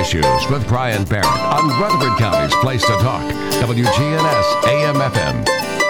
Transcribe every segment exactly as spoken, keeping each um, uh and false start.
Issues with Brian Barrett on Rutherford County's Place to Talk, W G N S A M F M.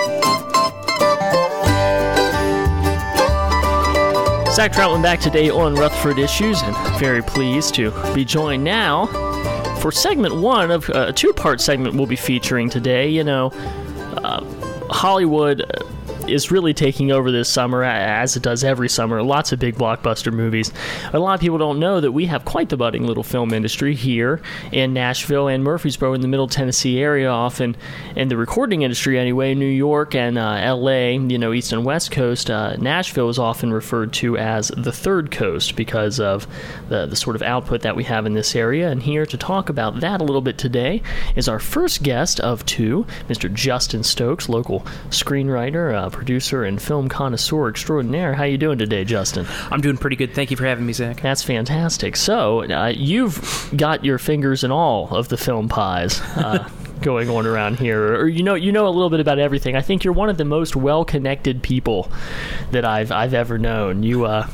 Zach Troutman back today on Rutherford Issues, and very pleased to be joined now for segment one of uh, a two-part segment we'll be featuring today. You know, uh, Hollywood is really taking over this summer, as it does every summer. Lots of big blockbuster movies. A lot of people don't know that we have quite the budding little film industry here in Nashville and Murfreesboro in the Middle Tennessee area, often in the recording industry anyway. New York and uh, L A, you know, East and West Coast. Uh, Nashville is often referred to as the Third Coast because of the, the sort of output that we have in this area. And here to talk about that a little bit today is our first guest of two, Mister Justin Stokes, local screenwriter, uh, producer, and film connoisseur extraordinaire. How you doing today, Justin? I'm doing pretty good. Thank you for having me, Zach. That's fantastic. So, uh, you've got your fingers in all of the film pies uh, going on around here, or you know, you know a little bit about everything. I think you're one of the most well-connected people that I've I've ever known. You. Uh,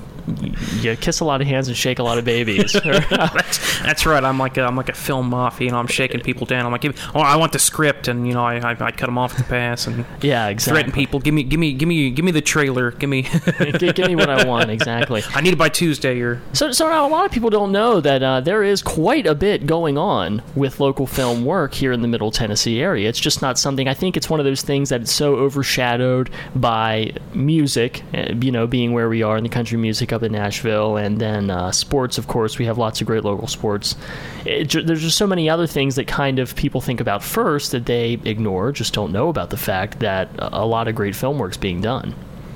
You kiss a lot of hands and shake a lot of babies. that's, that's right. I'm like a, I'm like a film mafia. You know, I'm shaking people down. I'm like, oh, I want the script, and you know, I I, I cut them off at the pass and yeah, exactly. Threaten people. Give me, give me, give me, give me the trailer. Give me, give, give me what I want. Exactly. I need it by Tuesday. Or so. So now a lot of people don't know that uh, there is quite a bit going on with local film work here in the Middle Tennessee area. It's just not something. I think it's one of those things that it's so overshadowed by music. You know, being where we are in the country music up in Nashville, and then uh, sports, of course. We have lots of great local sports. It, there's just so many other things that kind of people think about first that they ignore, just don't know about the fact that a lot of great film work's being done.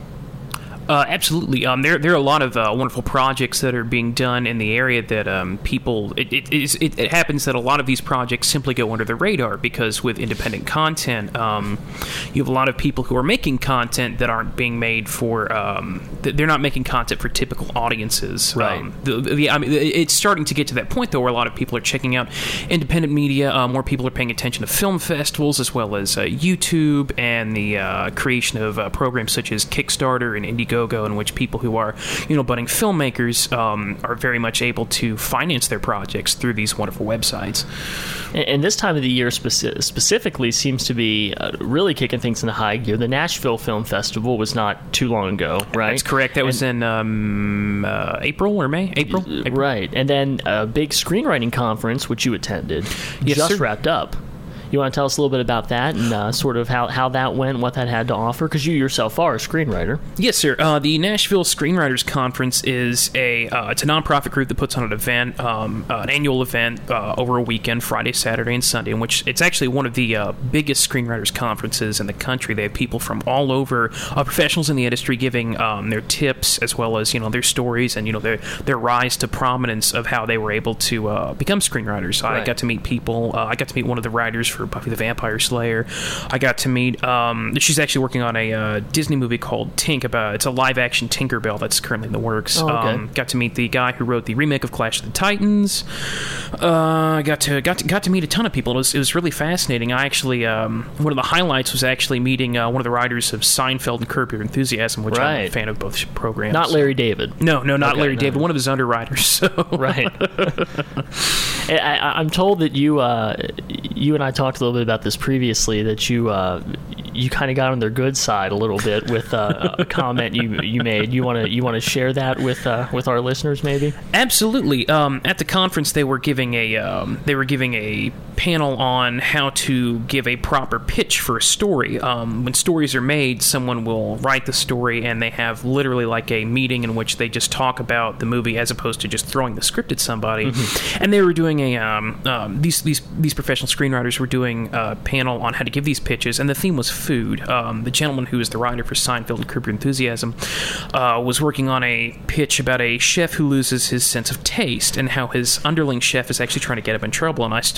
Uh, absolutely. Um, there, there are a lot of uh, wonderful projects that are being done in the area that um, people. It, it, is, it, it happens that a lot of these projects simply go under the radar because with independent content, um, you have a lot of people who are making content that aren't being made for. Um, they're not making content for typical audiences. Right. Um, the, the, I mean, it's starting to get to that point though, where a lot of people are checking out independent media. Uh, more people are paying attention to film festivals as well as uh, YouTube and the uh, creation of uh, programs such as Kickstarter and Indiegogo, in which people who are, you know, budding filmmakers um, are very much able to finance their projects through these wonderful websites. And, and this time of the year speci- specifically seems to be uh, really kicking things into high gear. The Nashville Film Festival was not too long ago, right? That's correct. That and, was in um, uh, April or May? April? April? Right. And then a big screenwriting conference, which you attended, yes, just sir. wrapped up. You want to tell us a little bit about that and uh, sort of how, how that went, what that had to offer? Because you yourself are a screenwriter. Yes, sir. Uh, the Nashville Screenwriters Conference is a uh, it's a nonprofit group that puts on an event, um, uh, an annual event uh, over a weekend, Friday, Saturday, and Sunday, in which it's actually one of the uh, biggest screenwriters conferences in the country. They have people from all over, uh, professionals in the industry, giving um, their tips as well as you know their stories and you know their their rise to prominence of how they were able to uh, become screenwriters. Right. I got to meet people. Uh, I got to meet one of the writers for Buffy the Vampire Slayer. I got to meet um, she's actually working on a uh, Disney movie called Tink. About it's a live action Tinkerbell that's currently in the works. Oh, okay. um, got to meet the guy who wrote the remake of Clash of the Titans. Uh, got to got to got to meet a ton of people. It was it was really fascinating. I actually um, one of the highlights was actually meeting uh, one of the writers of Seinfeld and Curb Your Enthusiasm, which right. I'm a fan of both programs. Not Larry David. No, no, not okay, Larry no. David. One of his underwriters. So. Right. I, I'm told that you uh, you and I talked a little bit about this previously, that you uh, you kind of got on their good side a little bit with uh, a comment you you made. You want to you want to share that with uh, with our listeners, maybe? Absolutely. Um, at the conference, they were giving a um, they were giving a panel on how to give a proper pitch for a story. Um, when stories are made, someone will write the story, and they have literally like a meeting in which they just talk about the movie as opposed to just throwing the script at somebody. Mm-hmm. And they were doing a um, um, these these these professional screenwriters were doing a panel on how to give these pitches, and the theme was food. Um, the gentleman who is the writer for Seinfeld and Curb Your Enthusiasm uh, was working on a pitch about a chef who loses his sense of taste and how his underling chef is actually trying to get him in trouble. And I stood up in front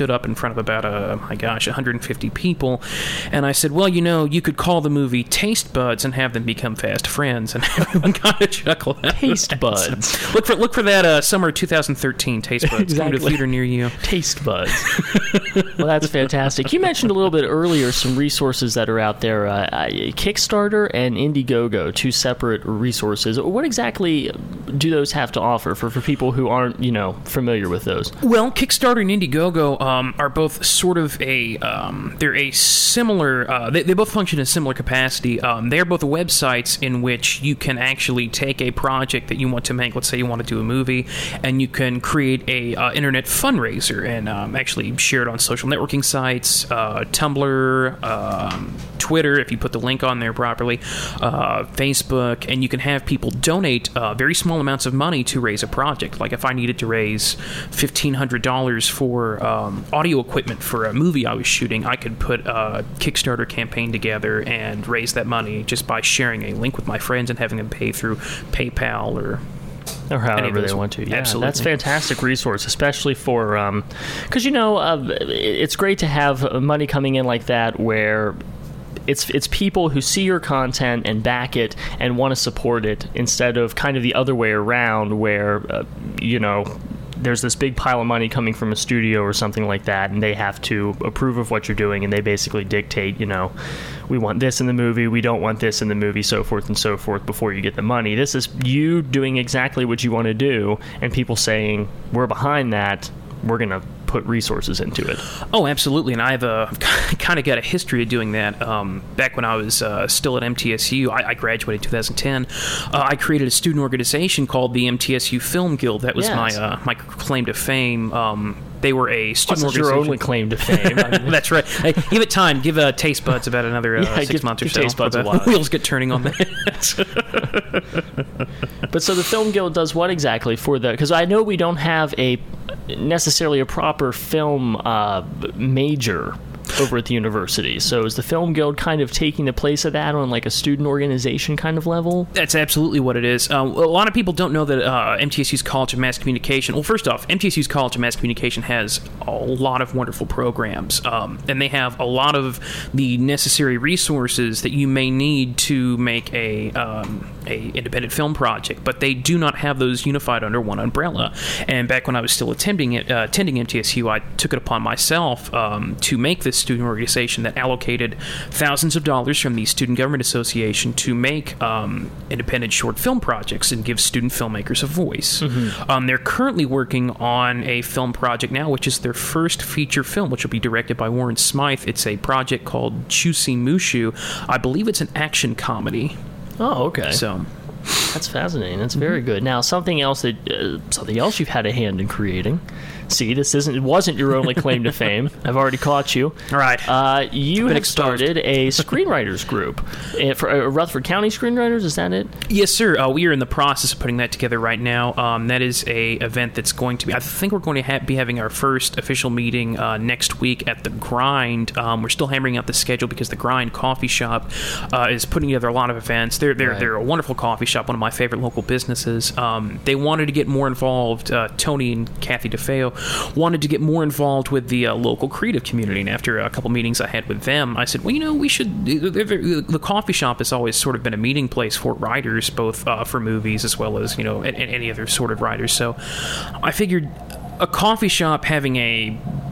front of about, uh, my gosh, one hundred fifty people. And I said, well, you know, you could call the movie Taste Buds and have them become fast friends. And everyone kind of chuckled. Taste Buds. So look for look for that uh, summer twenty thirteen Taste Buds. Exactly. Coming to a theater near you. Taste Buds. Well, that's fantastic. You mentioned a little bit earlier some resources that are out there. Uh, Kickstarter and Indiegogo, two separate resources. What exactly do those have to offer for, for people who aren't, you know, familiar with those? Well, Kickstarter and Indiegogo um, are both sort of a, um, they're a similar, uh, they, they both function in a similar capacity. Um, they're both websites in which you can actually take a project that you want to make. Let's say you want to do a movie, and you can create a uh, internet fundraiser and um, actually share it on social networking sites, uh, Tumblr, um, Twitter, if you put the link on there properly, uh, Facebook, and you can have people donate uh, very small amounts of money to raise a project. Like if I needed to raise fifteen hundred dollars for um, audio equipment for a movie I was shooting, I could put a Kickstarter campaign together and raise that money just by sharing a link with my friends and having them pay through PayPal or or however they want to. Yeah, absolutely. That's a fantastic resource, especially for because um, you know uh, it's great to have money coming in like that where It's it's people who see your content and back it and want to support it, instead of kind of the other way around where, uh, you know, there's this big pile of money coming from a studio or something like that, and they have to approve of what you're doing, and they basically dictate, you know, we want this in the movie, we don't want this in the movie, so forth and so forth before you get the money. This is you doing exactly what you want to do, and people saying, we're behind that, we're going to put resources into it. Oh, absolutely, and I've uh, kind of got a history of doing that. Um, back when I was uh, still at M T S U, I, I graduated in two thousand ten. Uh, I created a student organization called the M T S U Film Guild. That was yes. my uh, my claim to fame. Um, they were a student What's organization. your only claim to fame? I mean, That's right. Hey, give it time. Give uh, Taste Buds about another uh, yeah, six give, months or give so. Taste Buds a while. The wheels get turning on that. But so the Film Guild does what exactly for the? Because I know we don't have a necessarily a proper film uh, major over at the university. So is the Film Guild kind of taking the place of that on like a student organization kind of level? That's absolutely what it is. Uh, a lot of people don't know that uh, M T S U's College of Mass Communication, well, first off, M T S U's College of Mass Communication has a lot of wonderful programs, um, and they have a lot of the necessary resources that you may need to make a, um, a independent film project, but they do not have those unified under one umbrella. And back when I was still attending it, uh, attending M T S U, I took it upon myself um, to make this student organization that allocated thousands of dollars from the Student Government Association to make um, independent short film projects and give student filmmakers a voice. Mm-hmm. Um, they're currently working on a film project now, which is their first feature film, which will be directed by Warren Smythe. It's a project called Chusi Mushu. I believe it's an action comedy. Oh, okay. So that's fascinating. That's very good. Now, something else that uh, something else you've had a hand in creating. See, this isn't it wasn't your only claim to fame. I've already caught you. All right. Uh, you Been have exposed. started a screenwriters group uh, for uh, Rutherford County Screenwriters. Is that it? Yes, sir. Uh, we are in the process of putting that together right now. Um, that is a event that's going to be. I think we're going to ha- be having our first official meeting uh, next week at the Grind. Um, we're still hammering out the schedule because the Grind Coffee Shop uh, is putting together a lot of events. They're they're Right. they're a wonderful coffee shop, one of my favorite local businesses. Um, they wanted to get more involved. Uh, Tony and Kathy DeFeo wanted to get more involved with the uh, local creative community, and after a couple meetings I had with them, I said, well, you know, we should the, the, the coffee shop has always sort of been a meeting place for writers, both uh, for movies as well as, you know, and, and any other sort of writers. So I figured a coffee shop having a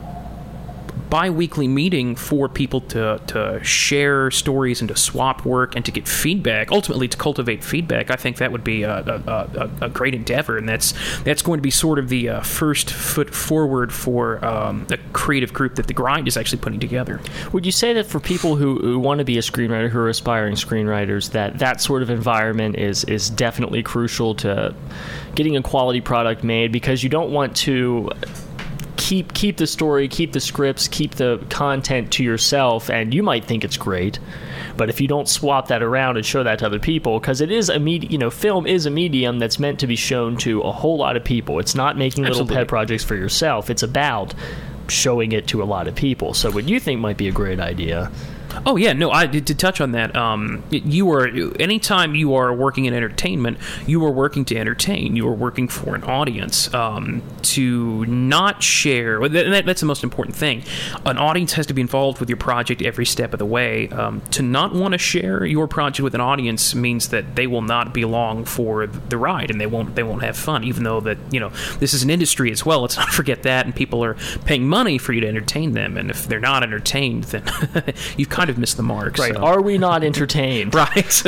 bi-weekly meeting for people to, to share stories and to swap work and to get feedback, ultimately to cultivate feedback, I think that would be a, a, a, a great endeavor, and that's that's going to be sort of the uh, first foot forward for um, a creative group that the Grind is actually putting together. Would you say that for people who, who want to be a screenwriter, who are aspiring screenwriters, that that sort of environment is is definitely crucial to getting a quality product made, because you don't want to keep keep the story, keep the scripts, keep the content to yourself, and you might think it's great, but if you don't swap that around and show that to other people, because it is a med- you know, film is a medium that's meant to be shown to a whole lot of people. It's not making little Absolutely. pet projects for yourself. It's about showing it to a lot of people. So what you think might be a great idea, Oh yeah, no. I to touch on that. Um, you are anytime you are working in entertainment, you are working to entertain. You are working for an audience. Um, to not share, that, that's the most important thing. An audience has to be involved with your project every step of the way. Um, to not want to share your project with an audience means that they will not be along for the ride, and they won't they won't have fun. Even though that you know this is an industry as well. Let's not forget that, and people are paying money for you to entertain them. And if they're not entertained, then you've kind of missed the mark. Right. So. Are we not entertained? Right.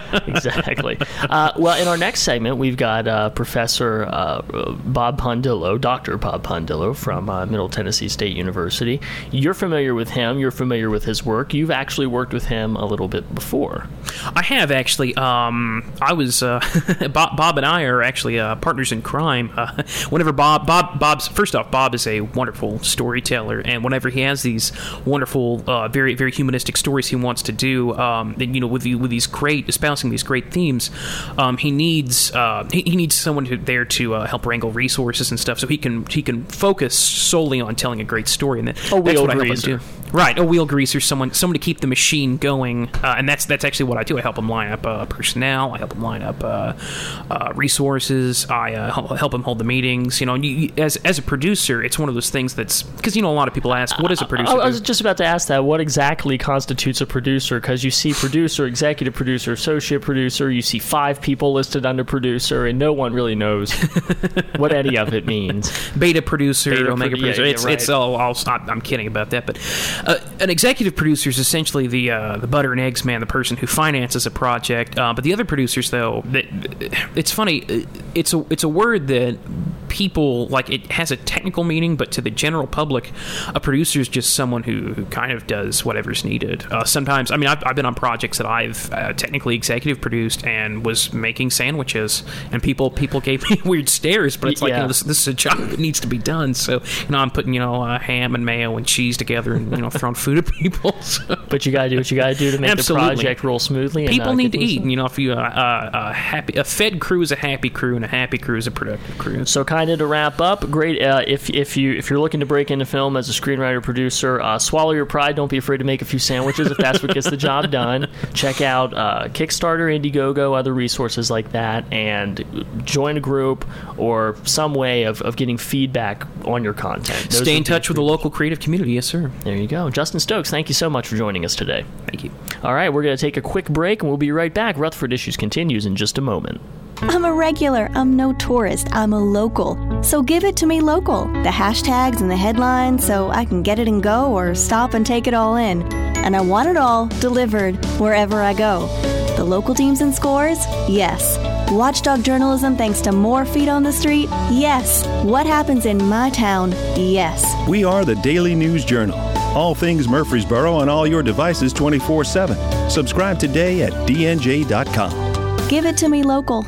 Exactly. Uh, well, in our next segment, we've got uh, Professor uh, Bob Pondillo, Doctor Bob Pondillo from uh, Middle Tennessee State University. You're familiar with him. You're familiar with his work. You've actually worked with him a little bit before. I have, actually. Um, I was... Uh, Bob, Bob and I are actually uh, partners in crime. Uh, whenever Bob... Bob, Bob's... First off, Bob is a wonderful storyteller, and whenever he has these wonderful, uh, very, very humanistic stories he wants to do, um, and, you know, with the, with these great... espousing these great themes, um, he needs... Uh, he, he needs someone who, there to uh, help wrangle resources and stuff, so he can he can focus solely on telling a great story, and that, a that's what I help him greaser. do. Right, a wheel greaser, someone someone to keep the machine going, uh, and that's that's actually what I do. I help him line up uh, personnel. I help him line up uh, uh, resources. I uh, help him hold the meetings. You know, and you, as as a producer, it's one of those things that's because you know a lot of people ask, what is a producer? I, do? I was just about to ask that. What exactly constitutes a producer? Because you see producer, executive producer, associate producer. You see five people listed under producer, and no one really knows what any of it means. Beta producer, Beta omega produ- producer. yeah, it's yeah, it's right. all. I'll, I'm kidding about that, but uh, an executive producer is essentially the uh, the butter and eggs man, the person who finances a project. Uh, but the other producers, though, that it's funny. It's a it's a word that people like. It has a technical meaning, but to the general public, a producer is just someone who, who kind of does whatever's needed. Uh, sometimes, I mean, I've, I've been on projects that I've uh, technically executive produced and was making sandwiches, and people people gave me weird stares. But it's like, Yeah. you know, this, this is a job that needs to be done. So, you know, I'm putting, you know, uh, ham and mayo and cheese together and, you know, throwing food at people. So. But you got to do what you got to do to make Absolutely. the project roll smoothly. And, People uh, need get to things eat. done. You know, if you uh, uh, a happy, a fed crew is a happy crew, and a happy crew is a productive crew. So, kind of to wrap up, great. Uh, if if you if you're looking to break into film as a screenwriter producer, uh, swallow your pride. Don't be afraid to make a few sandwiches if that's what gets the job done. Check out uh, Kickstarter, Indiegogo, other resources like that, and join a group or some way of, of getting feedback on your content. Those Stay in would be touch with the three- local creative community. Yes, sir. There you go, Justin Stokes. Thank you so much for joining us today. Thank you. All right, we're going to take a quick break, and we'll be right back. Rutherford Issues continues in just a moment. I'm a regular. I'm no tourist. I'm a local. So give it to me local. The hashtags and the headlines so I can get it and go or stop and take it all in. And I want it all delivered wherever I go. The local teams and scores? Yes. Watchdog journalism thanks to more feet on the street? Yes. What happens in my town? Yes. We are the Daily News Journal. All things Murfreesboro on all your devices twenty-four seven. Subscribe today at d n j dot com. Give it to me local.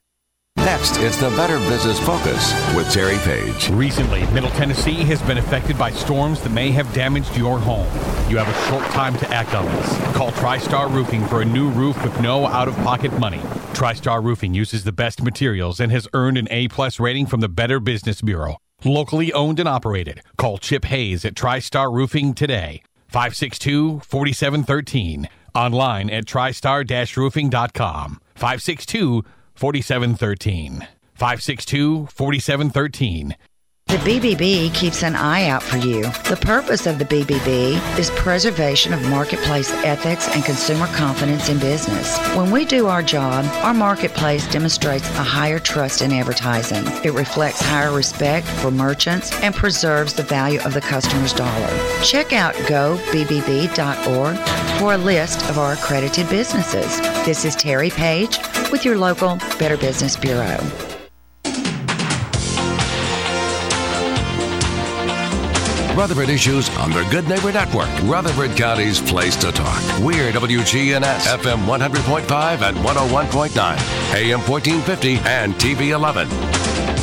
Next, it's the Better Business Focus with Terry Page. Recently, Middle Tennessee has been affected by storms that may have damaged your home. You have a short time to act on this. Call TriStar Roofing for a new roof with no out-of-pocket money. TriStar Roofing uses the best materials and has earned an A-plus rating from the Better Business Bureau. Locally owned and operated. Call Chip Hayes at TriStar Roofing today. five six two, four seven one three. Online at tristar dash roofing dot com. five six two, four seven one three. five six two, four seven one three. The B B B keeps an eye out for you. The purpose of the B B B is preservation of marketplace ethics and consumer confidence in business. When we do our job, our marketplace demonstrates a higher trust in advertising. It reflects higher respect for merchants and preserves the value of the customer's dollar. Check out go b b b dot org for a list of our accredited businesses. This is Terry Page with your local Better Business Bureau. Rutherford Issues on the Good Neighbor Network, Rutherford County's place to talk. We're W G N S, F M one hundred point five and one oh one point nine, A M fourteen fifty and T V eleven.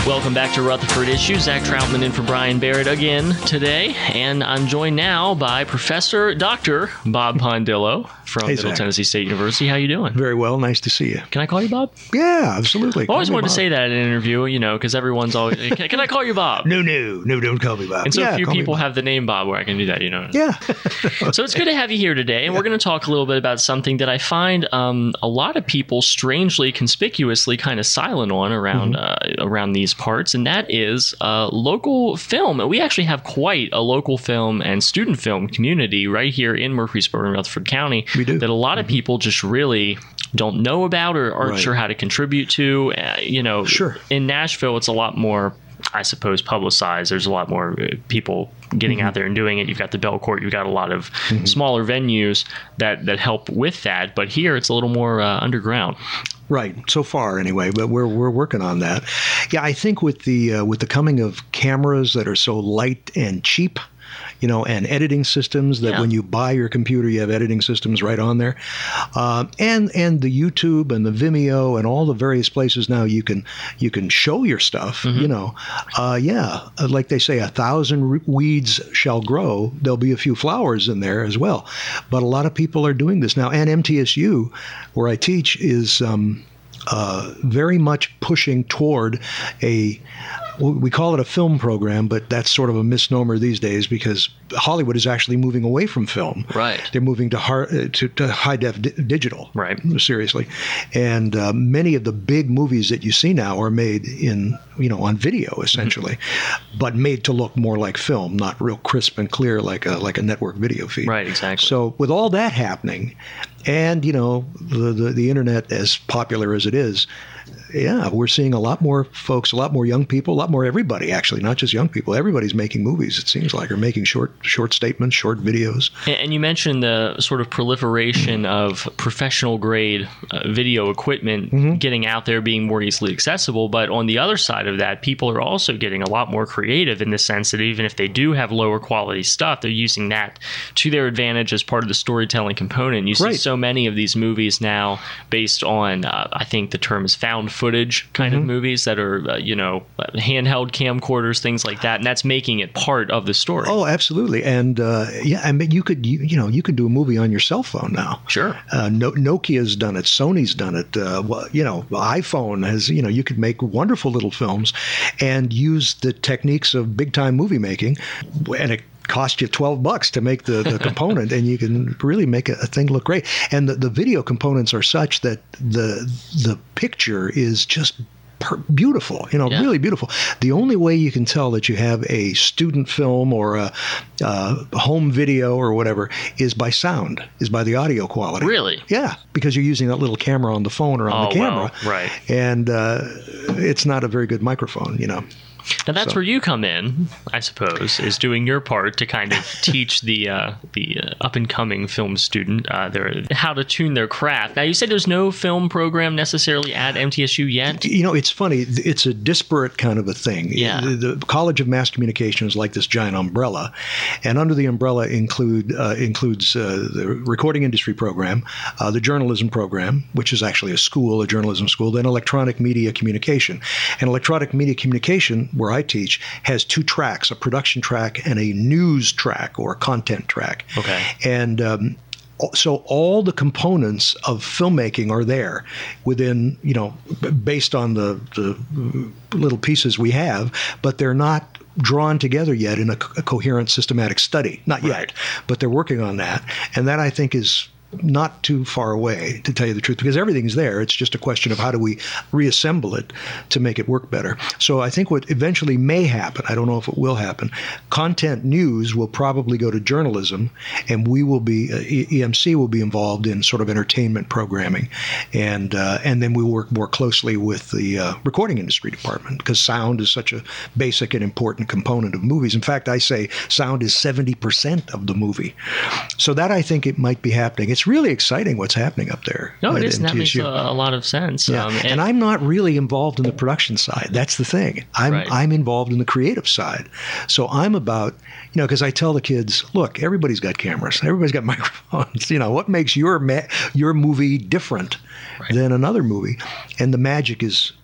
Welcome back to Rutherford Issues. Zach Troutman in for Brian Barrett again today, and I'm joined now by Professor Doctor Bob Pondillo from Hey, Middle Zach. Tennessee State University. How you doing? Very well. Nice to see you. Can I call you Bob? Yeah, absolutely. I always Call me wanted to Bob. say that in an interview, you know, because everyone's always, can, can I call you Bob? No, no, no, don't call me Bob. And so yeah, few call me people Bob. have the name Bob where I can do that, you know. Yeah. So it's good to have you here today, and we're going to talk a little bit about something that I find um, a lot of people strangely, conspicuously kind of silent on around Mm-hmm. uh, around these parts, and that is uh, local film. We actually have quite a local film and student film community right here in Murfreesboro and Rutherford County We do. that a lot of people just really don't know about or aren't Right. sure how to contribute to. Uh, you know, Sure. in Nashville, it's a lot more, I suppose, publicized. There's a lot more uh, people getting Mm-hmm. out there and doing it. You've got the Bell Court. You've got a lot of smaller venues that, that help with that. But here, it's a little more uh, underground. Right, so far anyway, but we're we're working on that. Yeah, I think with the uh, with the coming of cameras that are so light and cheap, you know, and editing systems that Yeah. when you buy your computer, you have editing systems right on there, uh, and and the YouTube and the Vimeo and all the various places now you can you can show your stuff. You know, uh, yeah, like they say, a thousand re- weeds shall grow. There'll be a few flowers in there as well, but a lot of people are doing this now, and M T S U, where I teach, is um, uh, very much pushing toward a, we call it a film program, but that's sort of a misnomer these days because Hollywood is actually moving away from film. Right. They're moving to hard, uh, to, to high def di- digital. Right. Seriously, and uh, many of the big movies that you see now are made in, you know, on video essentially, but made to look more like film, not real crisp and clear like a like a network video feed. Right, exactly. So with all that happening, and you know the the, the internet as popular as it is, yeah, we're seeing a lot more folks, a lot more young people, a lot more everybody actually, not just young people. Everybody's making movies. It seems like, or making short short statements, short videos. And and you mentioned the sort of proliferation of professional grade uh, video equipment getting out there, being more easily accessible. But on the other side of that, people are also getting a lot more creative in the sense that even if they do have lower quality stuff, they're using that to their advantage as part of the storytelling component. You see Right. so many of these movies now based on, uh, I think the term is found footage kind of movies that are, uh, you know, uh, handheld camcorders, things like that. And that's making it part of the story. Oh, absolutely. And uh, yeah, I mean, you could you, you know you could do a movie on your cell phone now. Sure. Uh, no, Nokia's done it. Sony's done it. Uh, well, you know, iPhone has. You know, you could make wonderful little films, and use the techniques of big time movie making, and it cost you twelve bucks to make the, the component, and you can really make a, a thing look great. And the, the video components are such that the the picture is just per- beautiful, you know, Yeah. really beautiful. The only way you can tell that you have a student film or a, uh home video or whatever is by sound, is by the audio quality. Really? Yeah, because you're using that little camera on the phone or on Oh, the camera. well, right. And uh, it's not a very good microphone, you know. Now that's So- where you come in, I suppose, is doing your part to kind of teach the uh, the uh, up and coming film student uh, their how to tune their craft. Now you said there's no film program necessarily at M T S U yet. You know, it's funny. It's a disparate kind of a thing. Yeah. The, the College of Mass Communication is like this giant umbrella, and under the umbrella include uh, includes uh, the recording industry program, uh, the journalism program, which is actually a school, a journalism school, then electronic media communication. And electronic media communication, where I teach, has two tracks: a production track and a news track or content track. Okay. And um, so all the components of filmmaking are there within, you know, b- based on the, the little pieces we have, but they're not drawn together yet in a, co- a coherent systematic study. Not yet, Right. but they're working on that. And that, I think, is not too far away, to tell you the truth, because everything's there. It's just a question of how do we reassemble it to make it work better. So I think what eventually may happen, I don't know if it will happen, content news will probably go to journalism, and we will be, uh, E- EMC will be involved in sort of entertainment programming. And uh, and then we work more closely with the uh, recording industry department, because sound is such a basic and important component of movies. In fact, I say sound is seventy percent of the movie. So that, I think, it might be happening. It's really exciting what's happening up there. No, it at is, and that makes M T S a, U. a lot of sense. Yeah. Um, and, I'm not really involved in the production side. That's the thing. I'm Right. I'm involved in the creative side. So I'm about, you know, because I tell the kids, look, everybody's got cameras, everybody's got microphones. You know, what makes your ma- your movie different than another movie? And the magic is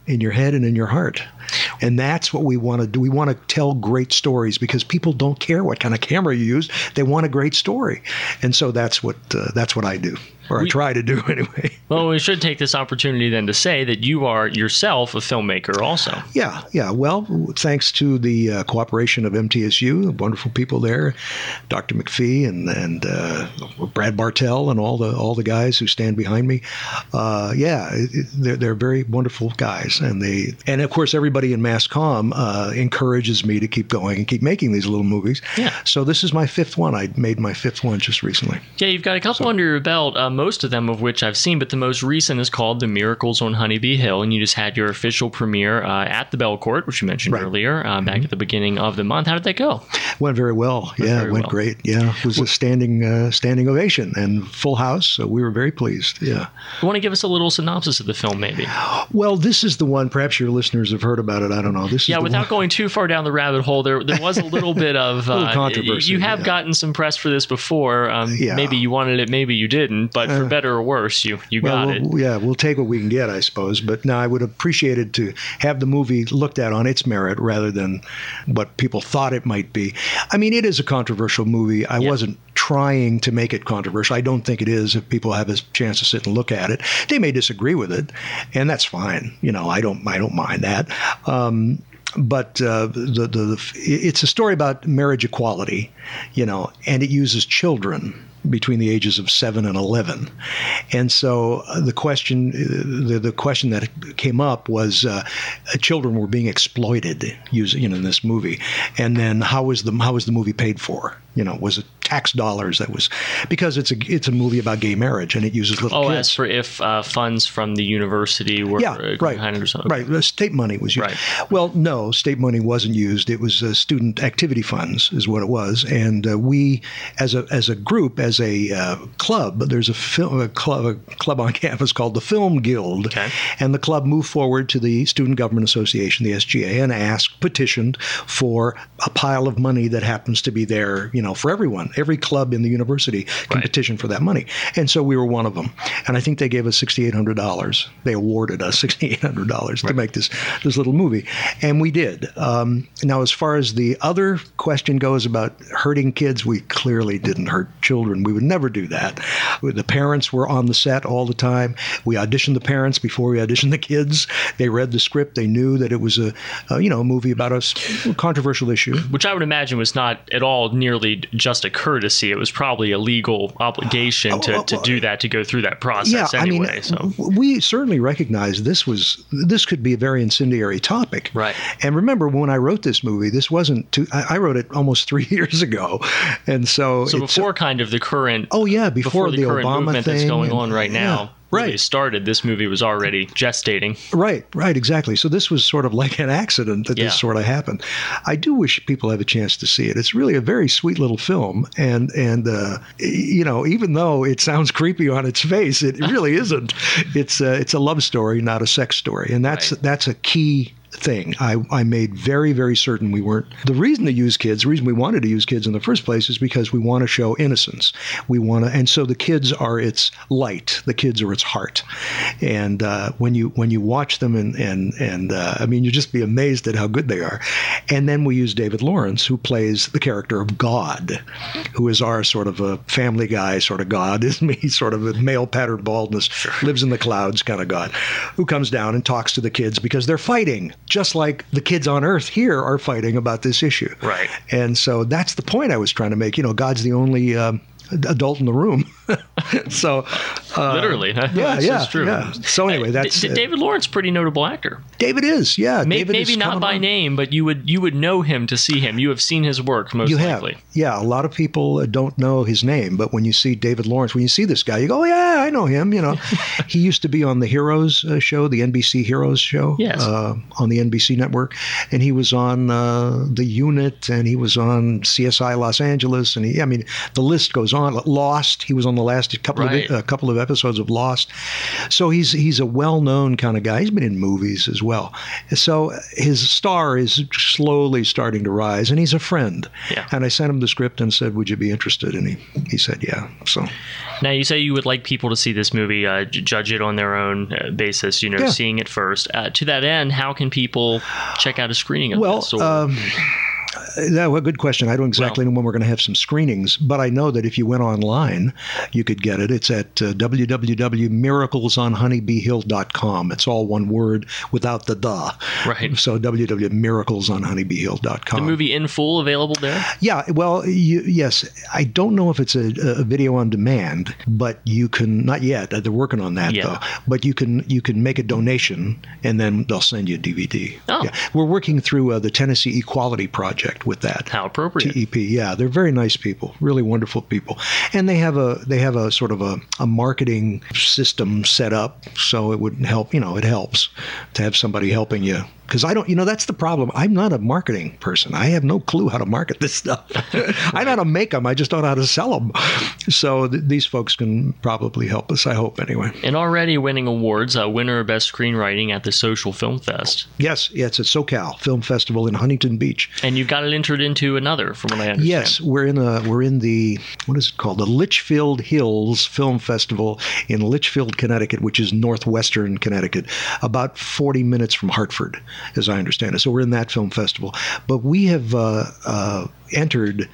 in your head and in your heart. And that's what we want to do. We want to tell great stories because people don't care what kind of camera you use. They want a great story. And so that's what uh, that's what I do, or we, I try to do anyway. Well, we should take this opportunity then to say that you are yourself a filmmaker also. Yeah, yeah. Well, thanks to the uh, cooperation of M T S U, the wonderful people there, Doctor McPhee and and uh, Brad Bartell and all the all the guys who stand behind me. Uh, yeah, it, they're they're very wonderful guys, and they and of course everybody in Mass Comm uh, encourages me to keep going and keep making these little movies. Yeah. So this is my fifth one. I made my fifth one just recently. Yeah, you've got a couple so. under your belt, uh, most of them of which I've seen, but the most recent is called The Miracles on Honeybee Hill, and you just had your official premiere uh, at the Belcourt, which you mentioned right. earlier, uh, back mm-hmm. at the beginning of the month. How did that go? Went very well. Went yeah, very went well. great. Yeah, it was a standing uh, standing ovation and full house, so we were very pleased. Yeah. You want to give us a little synopsis of the film, maybe? Well, this is the one, perhaps your listeners have heard about it, I don't know. This is yeah, without one. going too far down the rabbit hole, there there was a little bit of uh, little controversy. You have yeah. gotten some press for this before. Um, yeah. Maybe you wanted it, maybe you didn't, but for uh, better or worse, you, you well, got we'll, it. Yeah, we'll take what we can get, I suppose. But no, I would appreciate it to have the movie looked at on its merit rather than what people thought it might be. I mean, it is a controversial movie. I yeah. wasn't trying to make it controversial. I don't think it is. If people have a chance to sit and look at it, they may disagree with it, and that's fine. You know, I don't I don't mind that. Um, But uh, the, the the it's a story about marriage equality, you know, and it uses children between the ages of seven and eleven, and so uh, the question the the question that came up was uh, children were being exploited using you know in this movie, and then how was the how was the movie paid for? You know, was it tax dollars that was because it's a it's a movie about gay marriage and it uses little oh, kids. Oh, as for if uh, funds from the university were yeah, uh, right, behind it or something. Right, the state money was used. Right. Well, no, state money wasn't used. It was uh, student activity funds is what it was, and uh, we, as a as a group, as a uh, club, there's a film a club a club on campus called the Film Guild, okay. and the club moved forward to the Student Government Association, the S G A, and asked, petitioned for a pile of money that happens to be there, you know, for everyone. Every club in the university can right. petition for that money. And so we were one of them. And I think they gave us six thousand eight hundred dollars. They awarded us six thousand eight hundred dollars right. to make this, this little movie. And we did. Um, now, as far as the other question goes about hurting kids, we clearly didn't hurt children. We would never do that. The parents were on the set all the time. We auditioned the parents before we auditioned the kids. They read the script. They knew that it was a, a you know, a movie about a controversial issue. Which I would imagine was not at all nearly just a courtesy. It was probably a legal obligation to, oh, to do that, to go through that process yeah, anyway. I mean, so we certainly recognized this was this could be a very incendiary topic. Right. And remember, when I wrote this movie, this wasn't too, I, I wrote it almost three years ago, and so so it's, before kind of the current oh yeah before, before the, the current Obama movement thing that's going and, on right yeah. now. Right. Really started, this movie was already gestating. Right, right, exactly. So this was sort of like an accident that yeah. this sort of happened. I do wish people have a chance to see it. It's really a very sweet little film, and and uh, you know, even though it sounds creepy on its face, it really isn't. It's a, it's a love story, not a sex story, and that's right. that's a key thing. I, I made very, very certain we weren't. The reason to use kids, the reason we wanted to use kids in the first place is because we want to show innocence. We want to, and so the kids are its light. The kids are its heart. And uh, when you when you watch them, and and and uh, I mean, you just be amazed at how good they are. And then we use David Lawrence, who plays the character of God, who is our sort of a Family Guy sort of God, isn't he? Sort of a male pattern baldness, lives in the clouds kind of God, who comes down and talks to the kids because they're fighting. Just like the kids on Earth here are fighting about this issue. Right. And so that's the point I was trying to make. You know, God's the only um, adult in the room. so uh, literally, yeah, that's yeah, true. Yeah. So anyway, that's uh, D- David Lawrence, pretty notable actor. David is, yeah. Maybe, David maybe is not by on. name, but you would you would know him to see him. You have seen his work most you likely. Have. Yeah, a lot of people don't know his name, but when you see David Lawrence, when you see this guy, you go, oh, yeah, I know him. You know, he used to be on the Heroes uh, show, the N B C Heroes show, yes. uh, on the N B C network, and he was on uh, The Unit, and he was on C S I Los Angeles, and he, I mean, the list goes on. on Lost. He was on the last couple Right. of a couple of episodes of Lost. So he's he's a well-known kind of guy. He's been in movies as well. So his star is slowly starting to rise, and he's a friend. Yeah. And I sent him the script and said, "Would you be interested?" And he, he said, "Yeah." So Now, you say you would like people to see this movie, uh, j- judge it on their own uh, basis, you know, Yeah. seeing it first. Uh, to that end, how can people check out a screening of well, this? Or, um, that, well, good question. I don't exactly Well- know when we're going to have some screenings, but I know that if you went online, you could get it. It's at uh, w w w dot miracles on honeybee hill dot com. It's all one word without the "the." Right. So w w w dot miracles on honeybee hill dot com. the movie in full available there? Yeah, well, you, yes. I don't know if it's a, a video on demand, but you can, not yet. They're working on that, Yeah. though. But you can you can make a donation, and then they'll send you a D V D. Oh. Yeah. We're working through uh, the Tennessee Equality Project with that. How appropriate. T E P, yeah, they're very nice people, really wonderful people, and they have a they have a sort of a, a marketing system set up, so it would help. You know, it helps to have somebody helping you. Because I don't, you know, that's the problem. I'm not a marketing person. I have no clue how to market this stuff. I know how to make them. I just don't know how to sell them. So th- these folks can probably help us, I hope, anyway. And already winning awards, uh, winner of Best Screenwriting at the Social Film Fest. Yes, yeah, it's at SoCal Film Festival in Huntington Beach. And you've got it entered into another, from what I understand. Yes, we're in a we're in the what is it called? The Litchfield Hills Film Festival in Litchfield, Connecticut, which is northwestern Connecticut, about forty minutes from Hartford, as I understand it. So we're in that film festival. But we have uh, uh, entered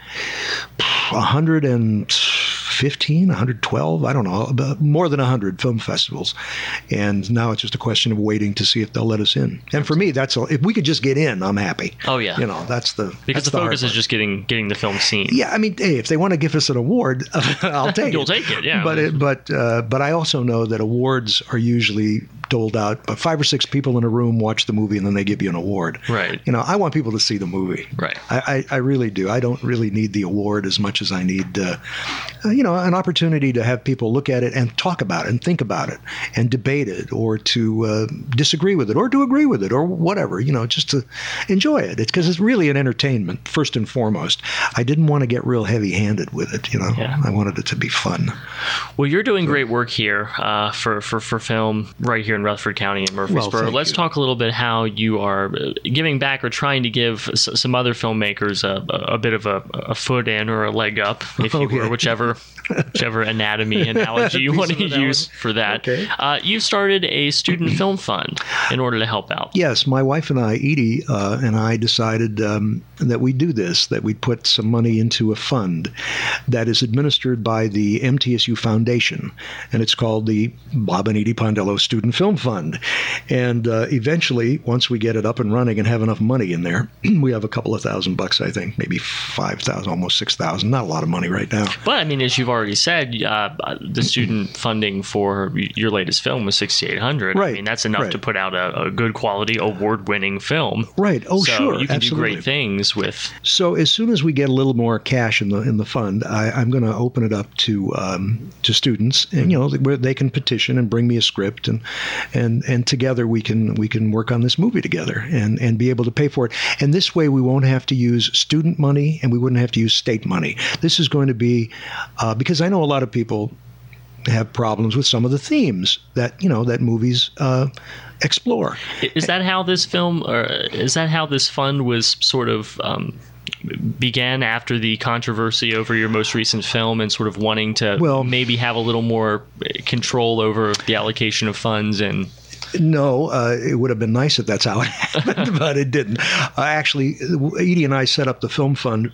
one hundred fifteen, one hundred twelve, I don't know, about more than one hundred film festivals. And now it's just a question of waiting to see if they'll let us in. And for me, that's all. If we could just get in, I'm happy. Oh, yeah. You know, that's the Because that's the hard focus is part. just getting getting the film seen. Yeah, I mean, hey, if they want to give us an award, I'll take You'll it. take it, yeah. But it, but uh, but I also know that awards are usually doled out. But five or six people in a room watch the movie, and then they give you an award. Right. You know, I want people to see the movie. Right. I, I, I really do. I don't really need the award as much as I need, uh, uh, you know, an opportunity to have people look at it and talk about it and think about it and debate it, or to uh, disagree with it, or to agree with it, or whatever. You know, just to enjoy it. It's because it's really an entertainment first and foremost. I didn't want to get real heavy-handed with it. You know, Yeah. I wanted it to be fun. Well, you're doing great work here uh, for, for, for film right here in Rutherford County and Murfreesboro. thank Let's you. talk a little bit how you are uh, giving back or trying to give s- some other filmmakers a, a bit of a, a foot in or a leg up, if you Okay. were, whichever whichever anatomy analogy you Piece want of to analogy. use for that. Okay. Uh, you started a student film fund in order to help out. Yes, my wife and I, Edie, uh, and I decided um, that we'd do this, that we'd put some money into a fund that is administered by the M T S U Foundation, and it's called the Bob and Edie Pondello Student Film Fund. And uh, eventually, once we get it up and running and have enough money in there, we have a couple of thousand bucks, I think, maybe five thousand, almost six thousand. Not a lot of money right now. But, I mean, as you've already said, uh, the student funding for your latest film was six thousand eight hundred dollars. I Right, mean, that's enough right. to put out a, a good quality, award-winning film. Right. Oh, so sure. you can Absolutely. do great things with. So as soon as we get a little more cash in the in the fund, I, I'm going to open it up to um, to students, and you know, where they can petition and bring me a script, and and and together we can we can work on this movie together and and be able to pay for it. And this way, we won't have to use student money, and we wouldn't have to use state money. This is going to be uh, because I know a lot of people have problems with some of the themes that you know that movies uh, explore. Is that how this film, or is that how this fund was sort of um, began after the controversy over your most recent film, and sort of wanting to Well- maybe have a little more control over the allocation of funds and. No, uh, it would have been nice if that's how it happened, but it didn't. Uh, actually, Edie and I set up the film fund,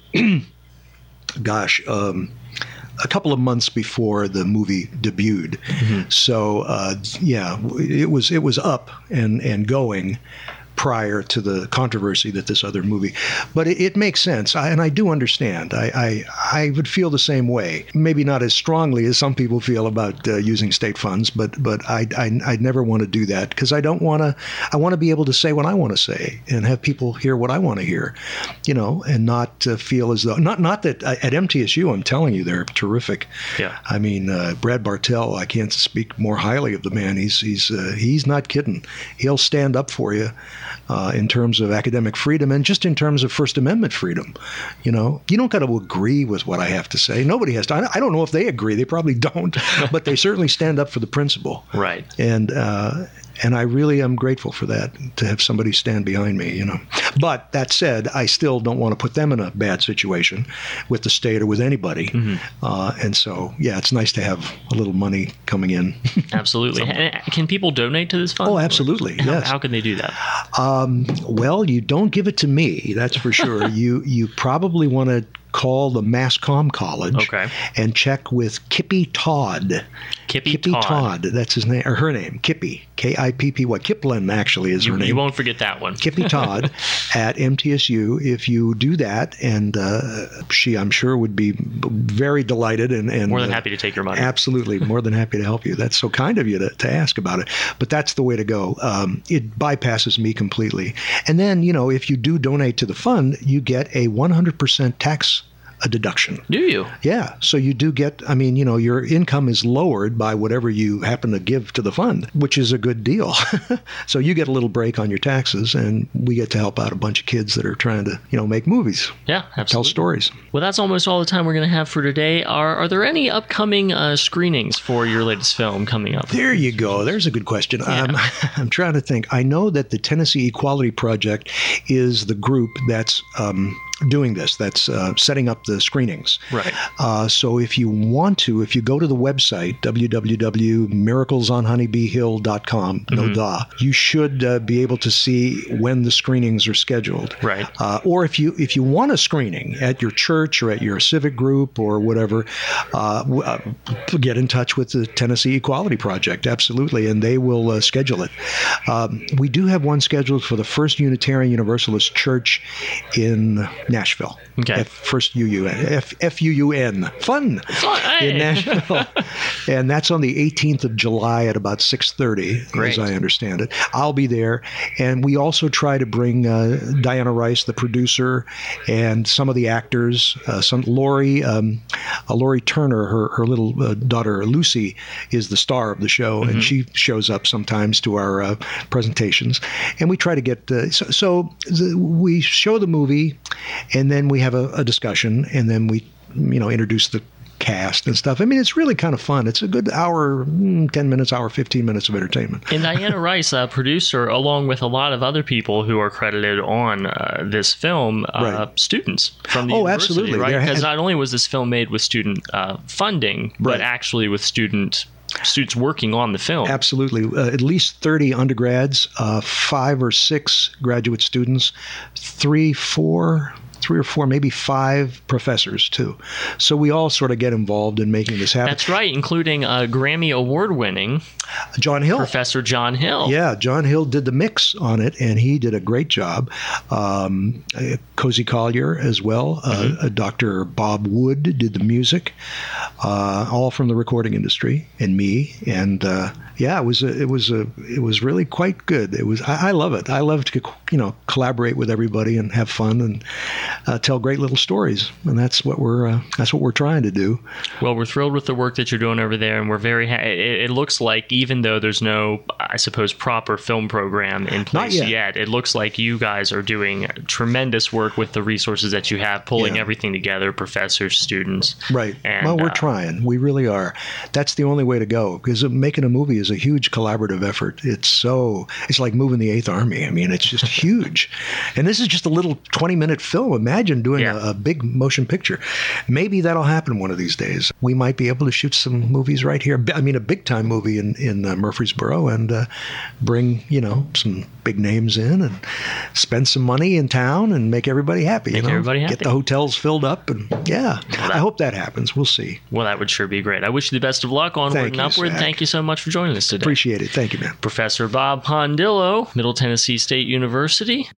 gosh, um, a couple of months before the movie debuted. Mm-hmm. So, uh, yeah, it was it was up and, and going prior to the controversy that this other movie. But it, it makes sense, I, and I do understand. I, I I would feel the same way. Maybe not as strongly as some people feel about uh, using state funds, but but I I I'd never want to do that because I don't want to. I want to be able to say what I want to say and have people hear what I want to hear, you know, and not uh, feel as though not not that uh, at M T S U I'm telling you they're terrific. Yeah. I mean uh, Brad Bartell. I can't speak more highly of the man. He's he's uh, he's not kidding. He'll stand up for you. uh, in terms of academic freedom and just in terms of First Amendment freedom. You know, you don't got to agree with what I have to say. Nobody has to. I don't know if they agree. They probably don't, but they certainly stand up for the principle. Right. And uh, and I really am grateful for that, to have somebody stand behind me, you know. But that said, I still don't want to put them in a bad situation with the state or with anybody. Mm-hmm. Uh, and so, yeah, it's nice to have a little money coming in. Absolutely. And can people donate to this fund? Oh, absolutely. How, yes. How can they do that? Um, well, you don't give it to me, that's for sure. you you probably want to call the Masscom College okay. and check with Kippy Todd. Kippy, Kippy Todd. Todd. That's his name, or her name. Kippy. K I P P Y. Kiplin, actually, is you, her name. You won't forget that one. Kippy Todd at M T S U. If you do that, and uh, she, I'm sure, would be very delighted and, and more than uh, happy to take your money. Absolutely, more than happy to help you. That's so kind of you to, to ask about it. But that's the way to go. Um, it bypasses me completely. And then, you know, if you do donate to the fund, you get a one hundred percent tax a deduction. Do you? Yeah. So you do get, I mean, you know, your income is lowered by whatever you happen to give to the fund, which is a good deal. So you get a little break on your taxes, and we get to help out a bunch of kids that are trying to, you know, make movies. Yeah, absolutely. Tell stories. Well, that's almost all the time we're going to have for today. Are are there any upcoming uh, screenings for your latest film coming up? There you go. There's a good question. Yeah. Um, I'm trying to think. I know that the Tennessee Equality Project is the group that's um, doing this, that's uh, setting up the screenings. Right. Uh, so if you want to, if you go to the website, w w w dot miracles on honeybee hill dot com, mm-hmm. no da, you should uh, be able to see when the screenings are scheduled. Right. Uh, or if you if you want a screening at your church or at your civic group or whatever, uh, uh, get in touch with the Tennessee Equality Project, absolutely, and they will uh, schedule it. Um, we do have one scheduled for the First Unitarian Universalist Church in Nashville. Okay. F, First U U N. F, F U U N. Fun. Fun. Hey. In Nashville. And that's on the eighteenth of July at about six thirty, Great. as I understand it. I'll be there. And we also try to bring uh, Diana Rice, the producer, and some of the actors. Uh, some Lori, um, uh, Lori Turner, her, her little uh, daughter Lucy, is the star of the show, mm-hmm. and she shows up sometimes to our uh, presentations. And we try to get, uh, so, so the, we show the movie, and then we have a, a discussion, and then we, you know, introduce the cast and stuff. I mean, it's really kind of fun. It's a good hour, ten minutes, hour, fifteen minutes of entertainment. And Diana Rice, a producer, along with a lot of other people who are credited on uh, this film, uh, right. students from the oh, university, absolutely. right? There Because has- not only was this film made with student uh, funding, but Right. actually with student students working on the film. Absolutely. Uh, at least thirty undergrads, uh, five or six graduate students, three, four, three or four, maybe five professors too. So we all sort of get involved in making this happen. That's right, including uh, Grammy Award-winning John Hill. Professor John Hill. Yeah, John Hill did the mix on it, and he did a great job. Um, uh, Cozy Collier as well. Mm-hmm. Uh, uh, Doctor Bob Wood did the music, uh, all from the recording industry, and me. And uh, yeah, it was a, it was a, it was really quite good. It was. I, I love it. I love to you know collaborate with everybody and have fun and uh, tell great little stories. And that's what we're uh, that's what we're trying to do. Well, we're thrilled with the work that you're doing over there, and we're very. Ha- it, it looks like even though there's no, I suppose, proper film program in place yet. yet, it looks like you guys are doing tremendous work with the resources that you have, pulling Yeah. everything together, professors, students. Right. And, well, we're uh, trying. We really are. That's the only way to go, because making a movie is a huge collaborative effort. It's so, it's like moving the Eighth Army. I mean, it's just huge. And this is just a little twenty-minute film. Imagine doing Yeah. a, a big motion picture. Maybe that'll happen one of these days. We might be able to shoot some movies right here. I mean, a big-time movie in, in uh, Murfreesboro, and uh, bring, you know, some big names in and spend some money in town and make everybody happy. Make you know? everybody happy. Get the hotels filled up. And yeah, I hope that happens. We'll see. Well, that would sure be great. I wish you the best of luck, onward Thank and you, upward. Zach. Thank you so much for joining us today. Appreciate it. Thank you, man. Professor Bob Pondillo, Middle Tennessee State University.